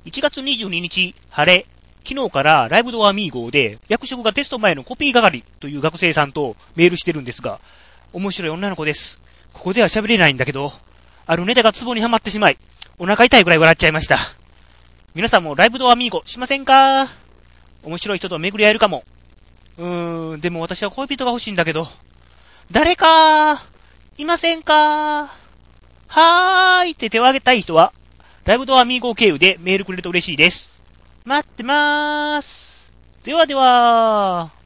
1月22日、晴れ。昨日からライブドアミーゴで役職がテスト前のコピー係という学生さんとメールしてるんですが、面白い女の子です。ここでは喋れないんだけど、あるネタがツボにはまってしまい、お腹痛いぐらい笑っちゃいました。皆さんもライブドアミーゴしませんか？面白い人と巡り合えるかも。でも私は恋人が欲しいんだけど、誰かいませんか？はーいって手を挙げたい人は、ライブドアミーゴ経由でメールくれると嬉しいです。待ってまーす。ではでは。